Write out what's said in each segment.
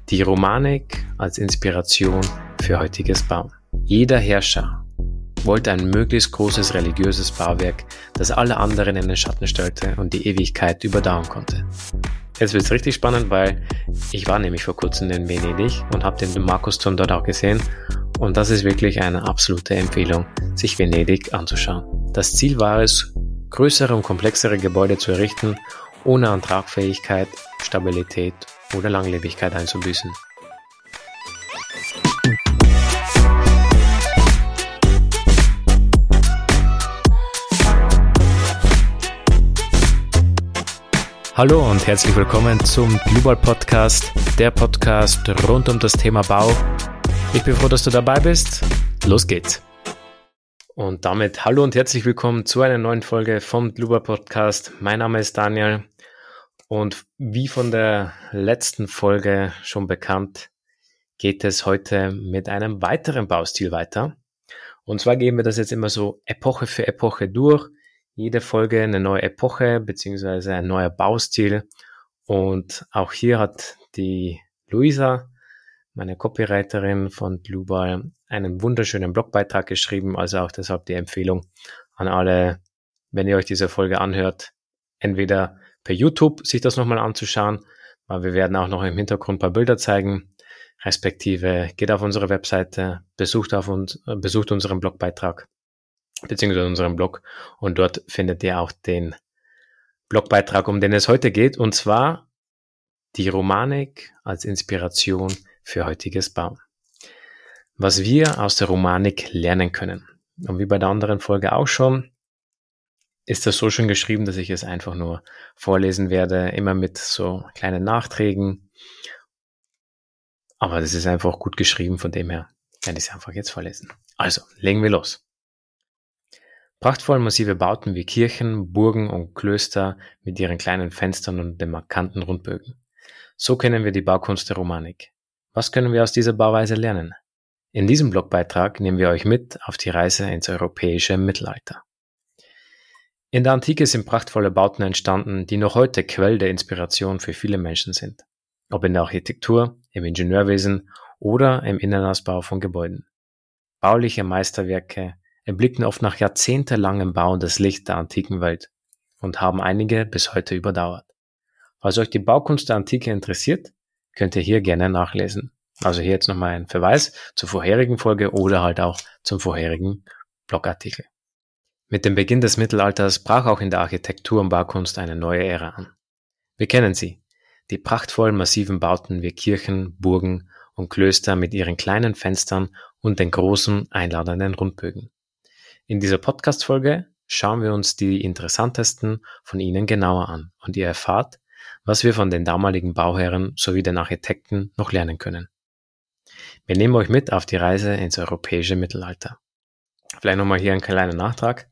Die Romanik als Inspiration für heutiges Bauen. Jeder Herrscher wollte ein möglichst großes religiöses Bauwerk, das alle anderen in den Schatten stellte und die Ewigkeit überdauern konnte. Jetzt wird es richtig spannend, weil ich war nämlich vor kurzem in Venedig und habe den Markusturm dort auch gesehen. Und das ist wirklich eine absolute Empfehlung, sich Venedig anzuschauen. Das Ziel war es, größere und komplexere Gebäude zu errichten, ohne an Tragfähigkeit, Stabilität oder Langlebigkeit einzubüßen. Hallo und herzlich willkommen zum Global Podcast, der Podcast rund um das Thema Bau. Ich bin froh, dass du dabei bist. Los geht's. Und damit hallo und herzlich willkommen zu einer neuen Folge vom Global Podcast. Mein Name ist Daniel und wie von der letzten Folge schon bekannt, geht es heute mit einem weiteren Baustil weiter. Und zwar gehen wir das jetzt immer so Epoche für Epoche durch. Jede Folge eine neue Epoche bzw. ein neuer Baustil. Und auch hier hat die Luisa, meine Copywriterin von Global, einen wunderschönen Blogbeitrag geschrieben. Also auch deshalb die Empfehlung an alle, wenn ihr euch diese Folge anhört, entweder per YouTube sich das nochmal anzuschauen, weil wir werden auch noch im Hintergrund ein paar Bilder zeigen, respektive geht auf unsere Webseite, besucht unseren Blogbeitrag beziehungsweise unseren Blog und dort findet ihr auch den Blogbeitrag, um den es heute geht, und zwar die Romanik als Inspiration für heutiges Bauen. Was wir aus der Romanik lernen können. Und wie bei der anderen Folge auch schon, ist das so schön geschrieben, dass ich es einfach nur vorlesen werde, immer mit so kleinen Nachträgen. Aber das ist einfach gut geschrieben, von dem her werde ich es einfach jetzt vorlesen. Also, legen wir los. Prachtvoll massive Bauten wie Kirchen, Burgen und Klöster mit ihren kleinen Fenstern und den markanten Rundbögen. So kennen wir die Baukunst der Romanik. Was können wir aus dieser Bauweise lernen? In diesem Blogbeitrag nehmen wir euch mit auf die Reise ins europäische Mittelalter. In der Antike sind prachtvolle Bauten entstanden, die noch heute Quell der Inspiration für viele Menschen sind. Ob in der Architektur, im Ingenieurwesen oder im Innenausbau von Gebäuden. Bauliche Meisterwerke erblickten oft nach jahrzehntelangem Bau das Licht der antiken Welt und haben einige bis heute überdauert. Falls euch die Baukunst der Antike interessiert, könnt ihr hier gerne nachlesen. Also hier jetzt nochmal ein Verweis zur vorherigen Folge oder halt auch zum vorherigen Blogartikel. Mit dem Beginn des Mittelalters brach auch in der Architektur und Baukunst eine neue Ära an. Wir kennen sie, die prachtvollen massiven Bauten wie Kirchen, Burgen und Klöster mit ihren kleinen Fenstern und den großen, einladenden Rundbögen. In dieser Podcast-Folge schauen wir uns die interessantesten von ihnen genauer an und ihr erfahrt, was wir von den damaligen Bauherren sowie den Architekten noch lernen können. Wir nehmen euch mit auf die Reise ins europäische Mittelalter. Vielleicht nochmal hier ein kleiner Nachtrag.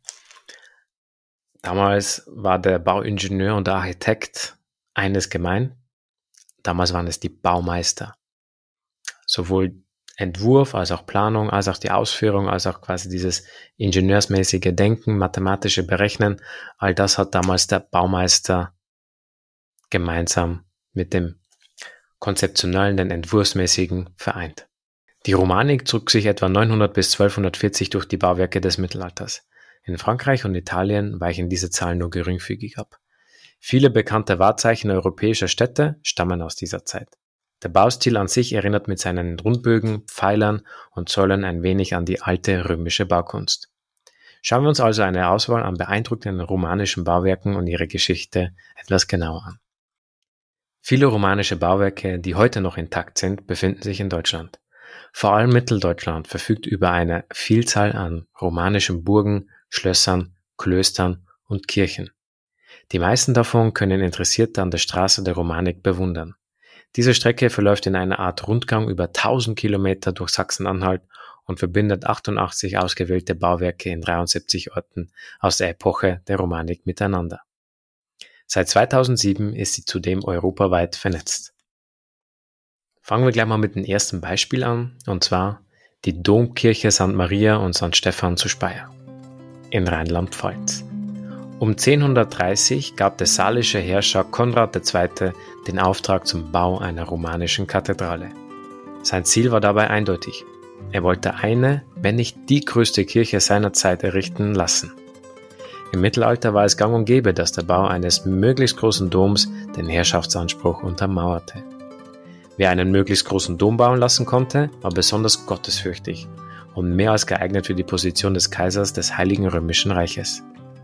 Damals war der Bauingenieur und der Architekt eines gemein. Damals waren es die Baumeister. Sowohl Entwurf, als auch Planung, als auch die Ausführung, als auch quasi dieses ingenieursmäßige Denken, mathematische Berechnen, all das hat damals der Baumeister gemeinsam mit dem konzeptionellen, den entwurfsmäßigen vereint. Die Romanik zog sich etwa 900 bis 1240 durch die Bauwerke des Mittelalters. In Frankreich und Italien weichen diese Zahlen nur geringfügig ab. Viele bekannte Wahrzeichen europäischer Städte stammen aus dieser Zeit. Der Baustil an sich erinnert mit seinen Rundbögen, Pfeilern und Säulen ein wenig an die alte römische Baukunst. Schauen wir uns also eine Auswahl an beeindruckenden romanischen Bauwerken und ihre Geschichte etwas genauer an. Viele romanische Bauwerke, die heute noch intakt sind, befinden sich in Deutschland. Vor allem Mitteldeutschland verfügt über eine Vielzahl an romanischen Burgen, Schlössern, Klöstern und Kirchen. Die meisten davon können Interessierte an der Straße der Romanik bewundern. Diese Strecke verläuft in einer Art Rundgang über 1000 Kilometer durch Sachsen-Anhalt und verbindet 88 ausgewählte Bauwerke in 73 Orten aus der Epoche der Romanik miteinander. Seit 2007 ist sie zudem europaweit vernetzt. Fangen wir gleich mal mit dem ersten Beispiel an, und zwar die Domkirche St. Maria und St. Stephan zu Speyer in Rheinland-Pfalz. Um 1030 gab der salische Herrscher Konrad II. Den Auftrag zum Bau einer romanischen Kathedrale. Sein Ziel war dabei eindeutig. Er wollte eine, wenn nicht die größte Kirche seiner Zeit errichten lassen. Im Mittelalter war es gang und gäbe, dass der Bau eines möglichst großen Doms den Herrschaftsanspruch untermauerte. Wer einen möglichst großen Dom bauen lassen konnte, war besonders gottesfürchtig und mehr als geeignet für die Position des Kaisers des Heiligen Römischen Reiches.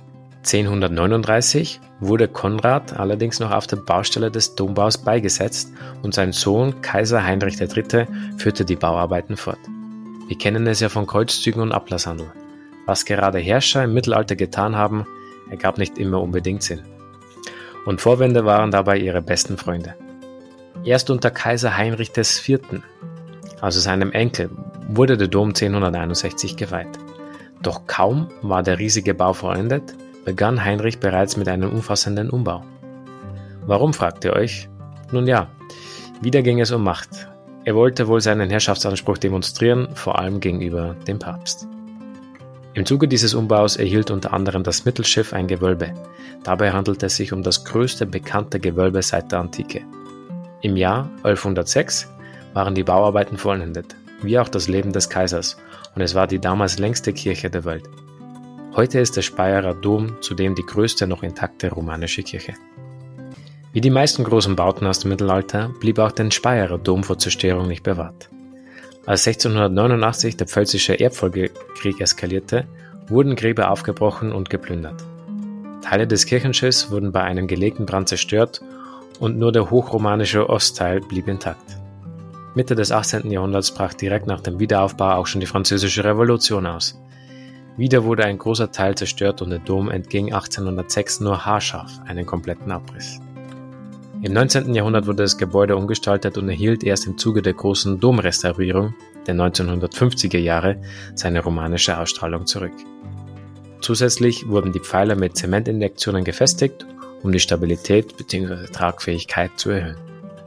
1039 wurde Konrad allerdings noch auf der Baustelle des Dombaus beigesetzt und sein Sohn Kaiser Heinrich III. Führte die Bauarbeiten fort. Wir kennen es ja von Kreuzzügen und Ablasshandel. Was gerade Herrscher im Mittelalter getan haben, ergab nicht immer unbedingt Sinn. Und Vorwände waren dabei ihre besten Freunde. Erst unter Kaiser Heinrich IV., also seinem Enkel, wurde der Dom 1061 geweiht. Doch kaum war der riesige Bau vollendet, begann Heinrich bereits mit einem umfassenden Umbau. Warum, fragt ihr euch? Nun ja, wieder ging es um Macht. Er wollte wohl seinen Herrschaftsanspruch demonstrieren, vor allem gegenüber dem Papst. Im Zuge dieses Umbaus erhielt unter anderem das Mittelschiff ein Gewölbe. Dabei handelte es sich um das größte bekannte Gewölbe seit der Antike. Im Jahr 1106 waren die Bauarbeiten vollendet, wie auch das Leben des Kaisers, und es war die damals längste Kirche der Welt. Heute ist der Speyerer Dom zudem die größte noch intakte romanische Kirche. Wie die meisten großen Bauten aus dem Mittelalter blieb auch der Speyerer Dom vor Zerstörung nicht bewahrt. Als 1689 der Pfälzische Erbfolgekrieg eskalierte, wurden Gräber aufgebrochen und geplündert. Teile des Kirchenschiffs wurden bei einem gelegten Brand zerstört und nur der hochromanische Ostteil blieb intakt. Mitte des 18. Jahrhunderts brach direkt nach dem Wiederaufbau auch schon die Französische Revolution aus. Wieder wurde ein großer Teil zerstört und der Dom entging 1806 nur haarscharf einen kompletten Abriss. Im 19. Jahrhundert wurde das Gebäude umgestaltet und erhielt erst im Zuge der großen Domrestaurierung der 1950er Jahre seine romanische Ausstrahlung zurück. Zusätzlich wurden die Pfeiler mit Zementinjektionen gefestigt, um die Stabilität bzw. Tragfähigkeit zu erhöhen.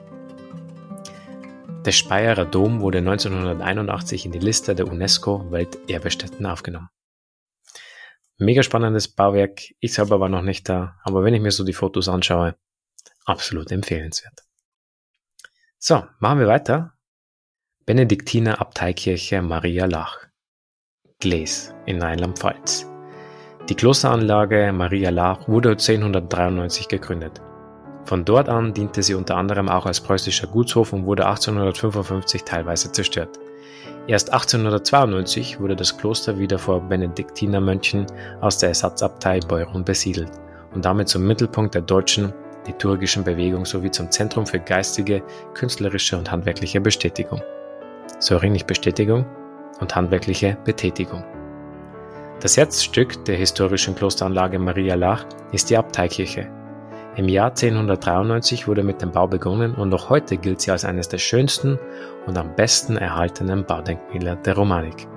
Der Speyerer Dom wurde 1981 in die Liste der UNESCO-Welterbestätten aufgenommen. Mega spannendes Bauwerk, ich selber war noch nicht da, aber wenn ich mir so die Fotos anschaue, absolut empfehlenswert. So, machen wir weiter. Benediktiner Abteikirche Maria Laach, Glees in Rheinland-Pfalz. Die Klosteranlage Maria Laach wurde 1093 gegründet. Von dort an diente sie unter anderem auch als preußischer Gutshof und wurde 1855 teilweise zerstört. Erst 1892 wurde das Kloster wieder vor Benediktinermönchen aus der Ersatzabtei Beuron besiedelt und damit zum Mittelpunkt der deutschen liturgischen Bewegung sowie zum Zentrum für geistige, künstlerische und handwerkliche Betätigung. Sorry, nicht Bestätigung, und handwerkliche Betätigung. Das Herzstück der historischen Klosteranlage Maria Laach ist die Abteikirche. Im Jahr 1093 wurde mit dem Bau begonnen und noch heute gilt sie als eines der schönsten und am besten erhaltenen Baudenkmäler der Romanik.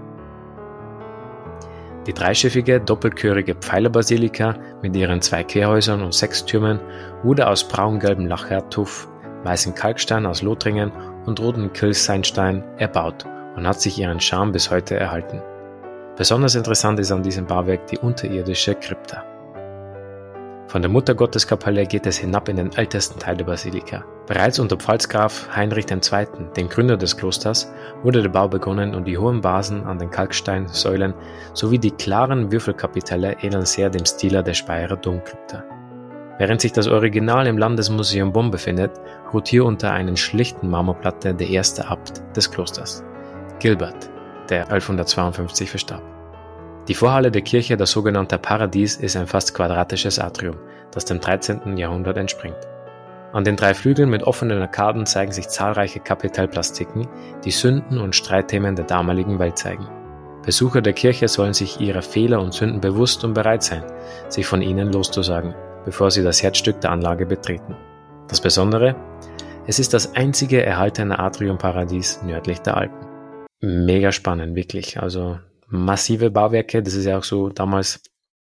Die dreischiffige, doppelchörige Pfeilerbasilika mit ihren 2 Querhäusern und 6 Türmen wurde aus braungelbem Lachertuff, weißem Kalkstein aus Lothringen und rotem Kilseinstein erbaut und hat sich ihren Charme bis heute erhalten. Besonders interessant ist an diesem Bauwerk die unterirdische Krypta. Von der Muttergotteskapelle geht es hinab in den ältesten Teil der Basilika. Bereits unter Pfalzgraf Heinrich II., dem Gründer des Klosters, wurde der Bau begonnen und die hohen Basen an den Kalksteinsäulen sowie die klaren Würfelkapitelle ähneln sehr dem Stil der Speyerer Domkrypta. Während sich das Original im Landesmuseum Bonn befindet, ruht hier unter einer schlichten Marmorplatte der erste Abt des Klosters, Gilbert, der 1152 verstarb. Die Vorhalle der Kirche, das sogenannte Paradies, ist ein fast quadratisches Atrium, das dem 13. Jahrhundert entspringt. An den 3 Flügeln mit offenen Arkaden zeigen sich zahlreiche Kapitelplastiken, die Sünden und Streitthemen der damaligen Welt zeigen. Besucher der Kirche sollen sich ihrer Fehler und Sünden bewusst und bereit sein, sich von ihnen loszusagen, bevor sie das Herzstück der Anlage betreten. Das Besondere? Es ist das einzige erhaltene Atriumparadies nördlich der Alpen. Mega spannend, wirklich. Also massive Bauwerke, das ist ja auch so damals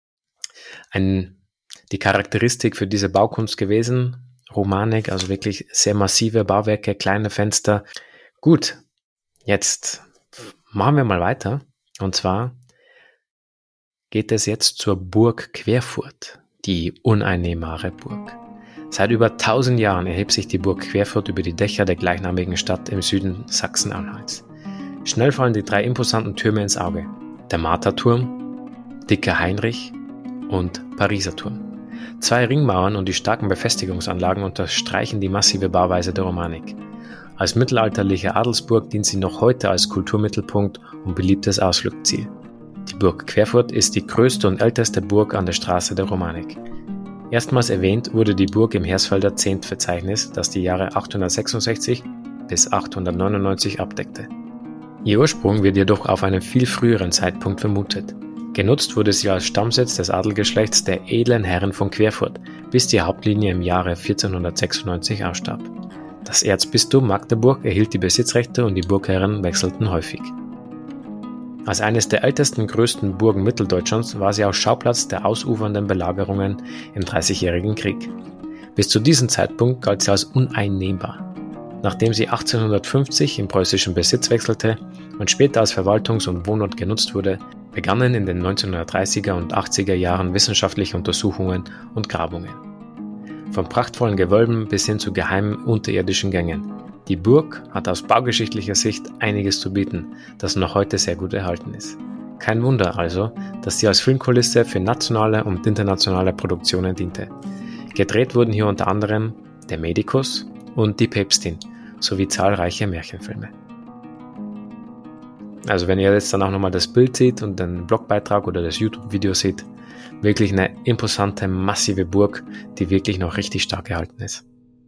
die Charakteristik für diese Baukunst gewesen. Romanik, also wirklich sehr massive Bauwerke, kleine Fenster. Gut, jetzt machen wir mal weiter. Und zwar geht es jetzt zur Burg Querfurt. die uneinnehmbare Burg. Seit über 1000 Jahren erhebt sich die Burg Querfurt über die Dächer der gleichnamigen Stadt im Süden Sachsen-Anhalts. Schnell fallen die 3 imposanten Türme ins Auge: der Marterturm, Dicker Heinrich und Pariser Turm. 2 Ringmauern und die starken Befestigungsanlagen unterstreichen die massive Bauweise der Romanik. Als mittelalterliche Adelsburg dient sie noch heute als Kulturmittelpunkt und beliebtes Ausflugsziel. Die Burg Querfurt ist die größte und älteste Burg an der Straße der Romanik. Erstmals erwähnt wurde die Burg im Hersfelder Zehntverzeichnis, das die Jahre 866 bis 899 abdeckte. Ihr Ursprung wird jedoch auf einen viel früheren Zeitpunkt vermutet. Genutzt wurde sie als Stammsitz des Adelsgeschlechts der edlen Herren von Querfurt, bis die Hauptlinie im Jahre 1496 ausstarb. Das Erzbistum Magdeburg erhielt die Besitzrechte und die Burgherren wechselten häufig. Als eines der ältesten und größten Burgen Mitteldeutschlands war sie auch Schauplatz der ausufernden Belagerungen im Dreißigjährigen Krieg. Bis zu diesem Zeitpunkt galt sie als uneinnehmbar. Nachdem sie 1850 in preußischen Besitz wechselte und später als Verwaltungs- und Wohnort genutzt wurde, begannen in den 1930er und 80er Jahren wissenschaftliche Untersuchungen und Grabungen. Von prachtvollen Gewölben bis hin zu geheimen unterirdischen Gängen. Die Burg hat aus baugeschichtlicher Sicht einiges zu bieten, das noch heute sehr gut erhalten ist. Kein Wunder also, dass sie als Filmkulisse für nationale und internationale Produktionen diente. Gedreht wurden hier unter anderem Der Medikus und Die Päpstin sowie zahlreiche Märchenfilme. Also wenn ihr jetzt dann auch nochmal das Bild seht und den Blogbeitrag oder das YouTube-Video seht, wirklich eine imposante, massive Burg, die wirklich noch richtig stark gehalten ist.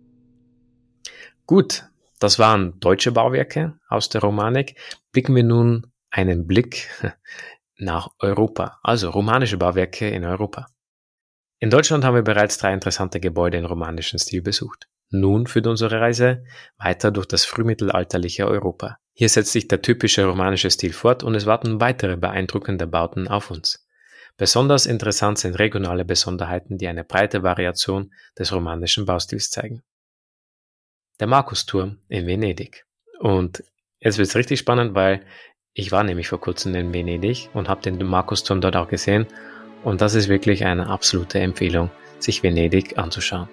Gut, das waren deutsche Bauwerke aus der Romanik. Blicken wir nun einen Blick nach Europa, also romanische Bauwerke in Europa. In Deutschland haben wir bereits 3 interessante Gebäude im romanischen Stil besucht. Nun führt unsere Reise weiter durch das frühmittelalterliche Europa. Hier setzt sich der typische romanische Stil fort und es warten weitere beeindruckende Bauten auf uns. Besonders interessant sind regionale Besonderheiten, die eine breite Variation des romanischen Baustils zeigen. Der Markusturm in Venedig. Und jetzt wird es richtig spannend, weil ich war nämlich vor kurzem in Venedig und habe den Markusturm dort auch gesehen. Und das ist wirklich eine absolute Empfehlung, sich Venedig anzuschauen.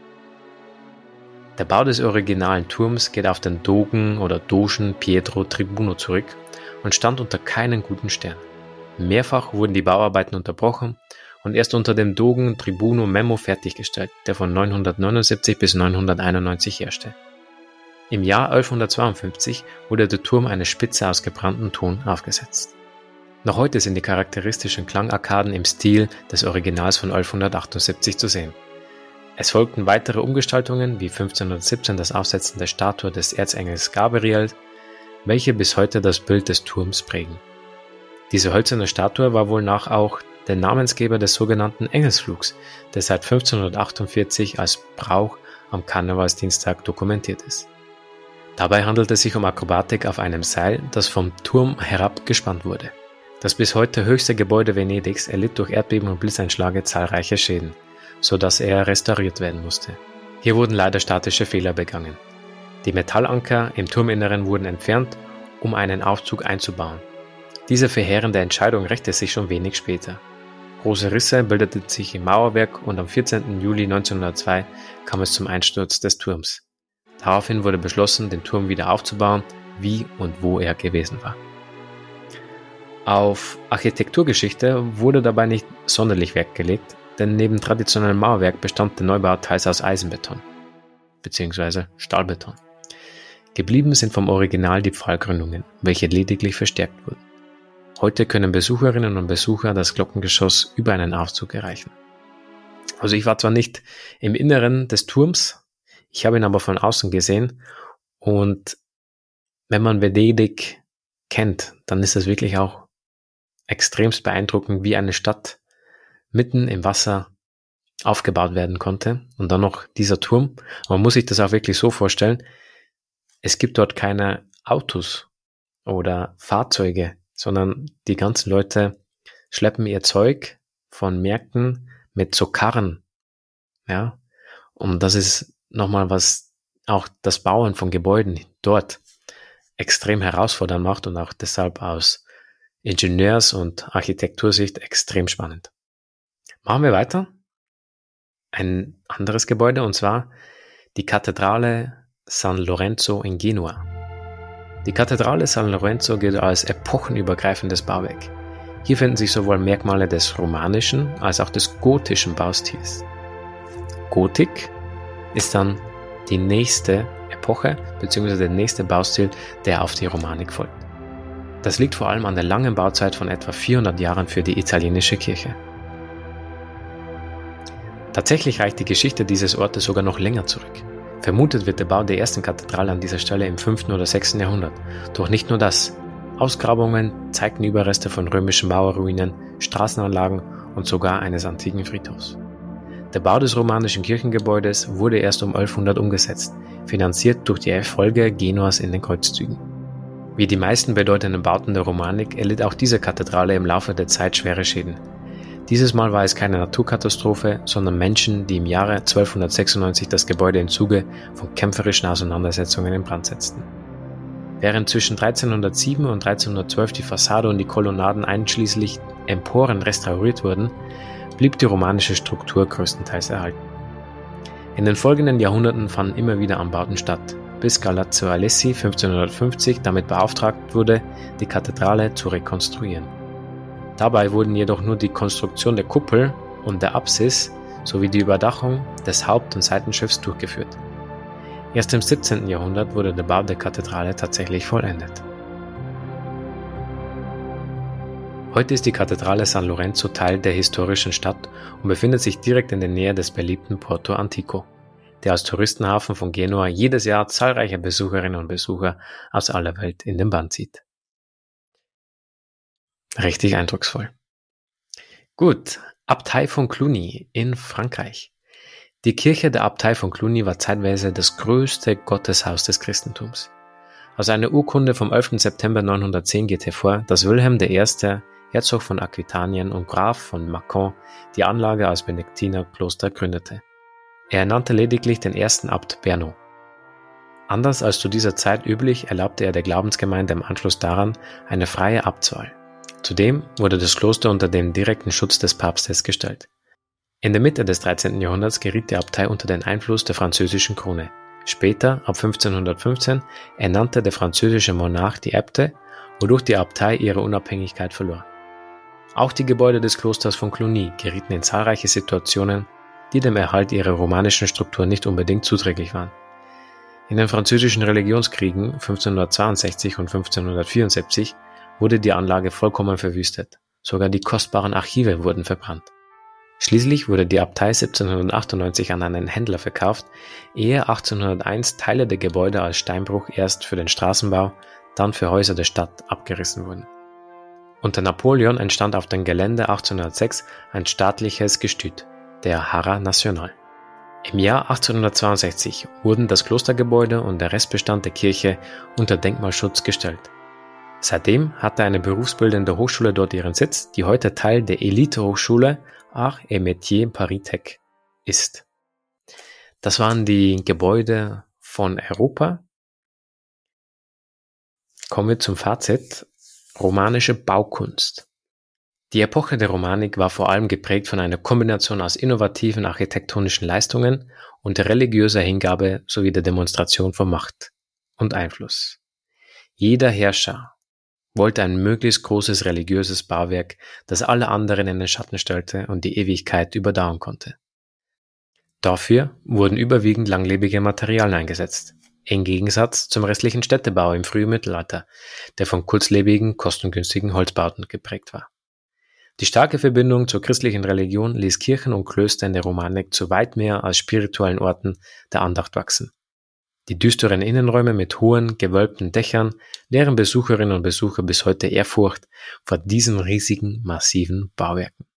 Der Bau des originalen Turms geht auf den Dogen oder Dogen Pietro Tribuno zurück und stand unter keinen guten Stern. Mehrfach wurden die Bauarbeiten unterbrochen und erst unter dem Dogen Tribuno Memmo fertiggestellt, der von 979 bis 991 herrschte. Im Jahr 1152 wurde der Turm eine Spitze aus gebranntem Ton aufgesetzt. Noch heute sind die charakteristischen Klangarkaden im Stil des Originals von 1178 zu sehen. Es folgten weitere Umgestaltungen wie 1517 das Aufsetzen der Statue des Erzengels Gabriel, welche bis heute das Bild des Turms prägen. Diese hölzerne Statue war wohl nach auch der Namensgeber des sogenannten Engelsflugs, der seit 1548 als Brauch am Karnevalsdienstag dokumentiert ist. Dabei handelt es sich um Akrobatik auf einem Seil, das vom Turm herab gespannt wurde. Das bis heute höchste Gebäude Venedigs erlitt durch Erdbeben und Blitzeinschläge zahlreiche Schäden, sodass er restauriert werden musste. Hier wurden leider statische Fehler begangen. Die Metallanker im Turminneren wurden entfernt, um einen Aufzug einzubauen. Diese verheerende Entscheidung rächte sich schon wenig später. Große Risse bildeten sich im Mauerwerk und am 14. Juli 1902 kam es zum Einsturz des Turms. Daraufhin wurde beschlossen, den Turm wieder aufzubauen, wie und wo er gewesen war. Auf Architekturgeschichte wurde dabei nicht sonderlich Wert gelegt, denn neben traditionellem Mauerwerk bestand der Neubau teils aus Eisenbeton bzw. Stahlbeton. Geblieben sind vom Original die Pfahlgründungen, welche lediglich verstärkt wurden. Heute können Besucherinnen und Besucher das Glockengeschoss über einen Aufzug erreichen. Also ich war zwar nicht im Inneren des Turms, ich habe ihn aber von außen gesehen und wenn man Venedig kennt, dann ist das wirklich auch extremst beeindruckend, wie eine Stadt mitten im Wasser aufgebaut werden konnte und dann noch dieser Turm. Man muss sich das auch wirklich so vorstellen, es gibt dort keine Autos oder Fahrzeuge, sondern die ganzen Leute schleppen ihr Zeug von Märkten mit so Karren. Ja, und das ist nochmal, was auch das Bauen von Gebäuden dort extrem herausfordernd macht und auch deshalb aus Ingenieurs- und Architektursicht extrem spannend. Machen wir weiter. ein anderes Gebäude, und zwar die Kathedrale San Lorenzo in Genua. Die Kathedrale San Lorenzo gilt als epochenübergreifendes Bauwerk. Hier finden sich sowohl Merkmale des romanischen als auch des gotischen Baustils. Gotik ist dann die nächste Epoche bzw. der nächste Baustil, der auf die Romanik folgt. Das liegt vor allem an der langen Bauzeit von etwa 400 Jahren für die italienische Kirche. Tatsächlich reicht die Geschichte dieses Ortes sogar noch länger zurück. Vermutet wird der Bau der ersten Kathedrale an dieser Stelle im 5. oder 6. Jahrhundert. Doch nicht nur das. Ausgrabungen zeigten Überreste von römischen Mauerruinen, Straßenanlagen und sogar eines antiken Friedhofs. Der Bau des romanischen Kirchengebäudes wurde erst um 1100 umgesetzt, finanziert durch die Erfolge Genuas in den Kreuzzügen. Wie die meisten bedeutenden Bauten der Romanik erlitt auch diese Kathedrale im Laufe der Zeit schwere Schäden. Dieses Mal war es keine Naturkatastrophe, sondern Menschen, die im Jahre 1296 das Gebäude im Zuge von kämpferischen Auseinandersetzungen in Brand setzten. Während zwischen 1307 und 1312 die Fassade und die Kolonnaden einschließlich Emporen restauriert wurden, blieb die romanische Struktur größtenteils erhalten. In den folgenden Jahrhunderten fanden immer wieder Anbauten statt, bis Galeazzo Alessi 1550 damit beauftragt wurde, die Kathedrale zu rekonstruieren. Dabei wurden jedoch nur die Konstruktion der Kuppel und der Apsis sowie die Überdachung des Haupt- und Seitenschiffs durchgeführt. Erst im 17. Jahrhundert wurde der Bau der Kathedrale tatsächlich vollendet. Heute ist die Kathedrale San Lorenzo Teil der historischen Stadt und befindet sich direkt in der Nähe des beliebten Porto Antico, der als Touristenhafen von Genua jedes Jahr zahlreiche Besucherinnen und Besucher aus aller Welt in den Bann zieht. Richtig eindrucksvoll. Gut, Abtei von Cluny in Frankreich. Die Kirche der Abtei von Cluny war zeitweise das größte Gotteshaus des Christentums. Aus einer Urkunde vom 11. September 910 geht hervor, dass Wilhelm I., Herzog von Aquitanien und Graf von Macon, die Anlage als Benediktinerkloster gründete. Er ernannte lediglich den ersten Abt Berno. Anders als zu dieser Zeit üblich, erlaubte er der Glaubensgemeinde im Anschluss daran eine freie Abtswahl. Zudem wurde das Kloster unter den direkten Schutz des Papstes gestellt. In der Mitte des 13. Jahrhunderts geriet die Abtei unter den Einfluss der französischen Krone. Später, ab 1515, ernannte der französische Monarch die Äbte, wodurch die Abtei ihre Unabhängigkeit verlor. Auch die Gebäude des Klosters von Cluny gerieten in zahlreiche Situationen, die dem Erhalt ihrer romanischen Struktur nicht unbedingt zuträglich waren. In den französischen Religionskriegen 1562 und 1574 wurde die Anlage vollkommen verwüstet. Sogar die kostbaren Archive wurden verbrannt. Schließlich wurde die Abtei 1798 an einen Händler verkauft, ehe 1801 Teile der Gebäude als Steinbruch erst für den Straßenbau, dann für Häuser der Stadt abgerissen wurden. Unter Napoleon entstand auf dem Gelände 1806 ein staatliches Gestüt, der Haras National. Im Jahr 1862 wurden das Klostergebäude und der Restbestand der Kirche unter Denkmalschutz gestellt. Seitdem hatte eine berufsbildende Hochschule dort ihren Sitz, die heute Teil der Elite-Hochschule Arts et Métiers Paris Tech ist. Das waren die Gebäude von Europa. Kommen wir zum Fazit. Romanische Baukunst. Die Epoche der Romanik war vor allem geprägt von einer Kombination aus innovativen architektonischen Leistungen und religiöser Hingabe sowie der Demonstration von Macht und Einfluss. Jeder Herrscher wollte ein möglichst großes religiöses Bauwerk, das alle anderen in den Schatten stellte und die Ewigkeit überdauern konnte. Dafür wurden überwiegend langlebige Materialien eingesetzt, im Gegensatz zum restlichen Städtebau im frühen Mittelalter, der von kurzlebigen, kostengünstigen Holzbauten geprägt war. Die starke Verbindung zur christlichen Religion ließ Kirchen und Klöster in der Romanik zu weit mehr als spirituellen Orten der Andacht wachsen. Die düsteren Innenräume mit hohen, gewölbten Dächern lehren Besucherinnen und Besucher bis heute Ehrfurcht vor diesen riesigen, massiven Bauwerken.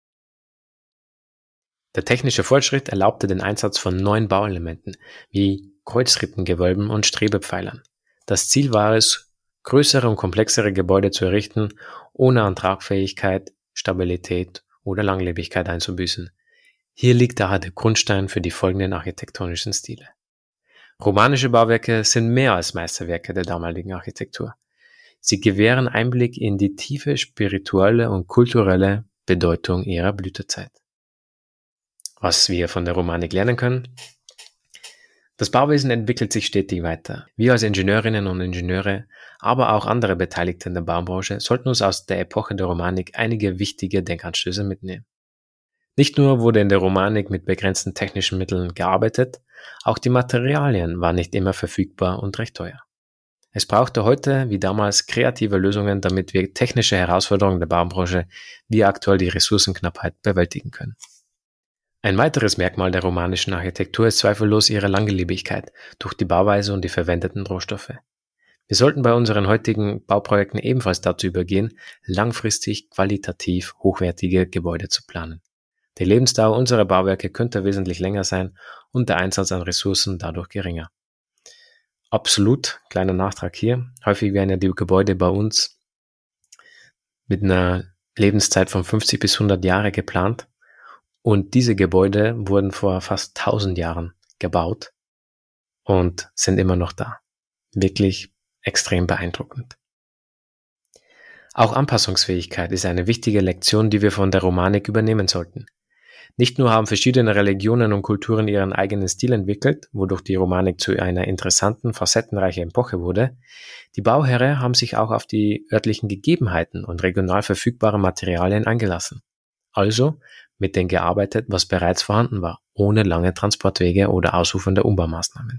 Der technische Fortschritt erlaubte den Einsatz von neuen Bauelementen wie Kreuzrippengewölben und Strebepfeilern. Das Ziel war es, größere und komplexere Gebäude zu errichten, ohne an Tragfähigkeit, Stabilität oder Langlebigkeit einzubüßen. Hier liegt daher der Grundstein für die folgenden architektonischen Stile. Romanische Bauwerke sind mehr als Meisterwerke der damaligen Architektur. Sie gewähren Einblick in die tiefe spirituelle und kulturelle Bedeutung ihrer Blütezeit. was wir von der Romanik lernen können. Das Bauwesen entwickelt sich stetig weiter. Wir als Ingenieurinnen und Ingenieure, aber auch andere Beteiligte in der Baubranche sollten uns aus der Epoche der Romanik einige wichtige Denkanstöße mitnehmen. Nicht nur wurde in der Romanik mit begrenzten technischen Mitteln gearbeitet, auch die Materialien waren nicht immer verfügbar und recht teuer. Es brauchte heute wie damals kreative Lösungen, damit wir technische Herausforderungen der Baubranche wie aktuell die Ressourcenknappheit bewältigen können. Ein weiteres Merkmal der romanischen Architektur ist zweifellos ihre Langlebigkeit durch die Bauweise und die verwendeten Rohstoffe. Wir sollten bei unseren heutigen Bauprojekten ebenfalls dazu übergehen, langfristig qualitativ hochwertige Gebäude zu planen. Die Lebensdauer unserer Bauwerke könnte wesentlich länger sein und der Einsatz an Ressourcen dadurch geringer. Absolut, kleiner Nachtrag hier. Häufig werden ja die Gebäude bei uns mit einer Lebenszeit von 50 bis 100 Jahre geplant und diese Gebäude wurden vor fast 1000 Jahren gebaut und sind immer noch da. Wirklich extrem beeindruckend. Auch Anpassungsfähigkeit ist eine wichtige Lektion, die wir von der Romanik übernehmen sollten. Nicht nur haben verschiedene Religionen und Kulturen ihren eigenen Stil entwickelt, wodurch die Romanik zu einer interessanten, facettenreichen Epoche wurde, die Bauherren haben sich auch auf die örtlichen Gegebenheiten und regional verfügbare Materialien eingelassen. Also mit dem gearbeitet, was bereits vorhanden war, ohne lange Transportwege oder ausufernde Umbaumaßnahmen.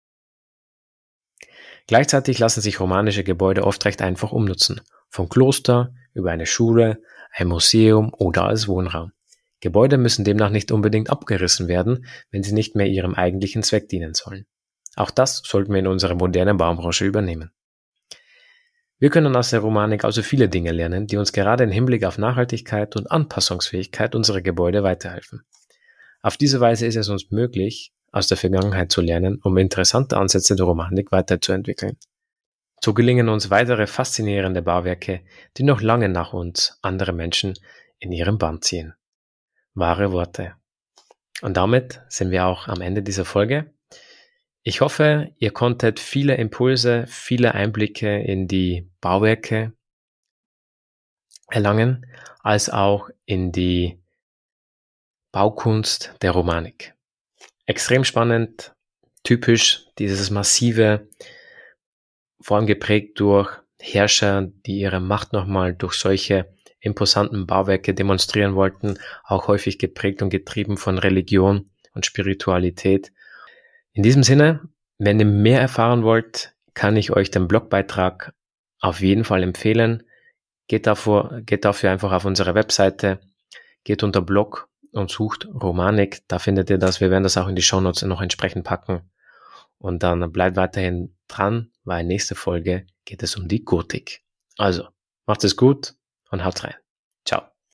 Gleichzeitig lassen sich romanische Gebäude oft recht einfach umnutzen, vom Kloster über eine Schule, ein Museum oder als Wohnraum. Gebäude müssen demnach nicht unbedingt abgerissen werden, wenn sie nicht mehr ihrem eigentlichen Zweck dienen sollen. Auch das sollten wir in unserer modernen Baubranche übernehmen. Wir können aus der Romanik also viele Dinge lernen, die uns gerade im Hinblick auf Nachhaltigkeit und Anpassungsfähigkeit unserer Gebäude weiterhelfen. Auf diese Weise ist es uns möglich, aus der Vergangenheit zu lernen, um interessante Ansätze der Romanik weiterzuentwickeln. So gelingen uns weitere faszinierende Bauwerke, die noch lange nach uns andere Menschen in ihren Bann ziehen. Wahre Worte. Und damit sind wir auch am Ende dieser Folge. Ich hoffe, ihr konntet viele Impulse, viele Einblicke in die Bauwerke erlangen, als auch in die Baukunst der Romanik. Extrem spannend, typisch dieses massive, vor allem geprägt durch Herrscher, die ihre Macht nochmal durch solche imposanten Bauwerke demonstrieren wollten, auch häufig geprägt und getrieben von Religion und Spiritualität. In diesem Sinne, wenn ihr mehr erfahren wollt, kann ich euch den Blogbeitrag auf jeden Fall empfehlen. Geht dafür einfach auf unsere Webseite, geht unter Blog und sucht Romanik, da findet ihr das. Wir werden das auch in die Shownotes noch entsprechend packen. Und dann bleibt weiterhin dran, weil nächste Folge geht es um die Gotik. Also, macht es gut und haut rein.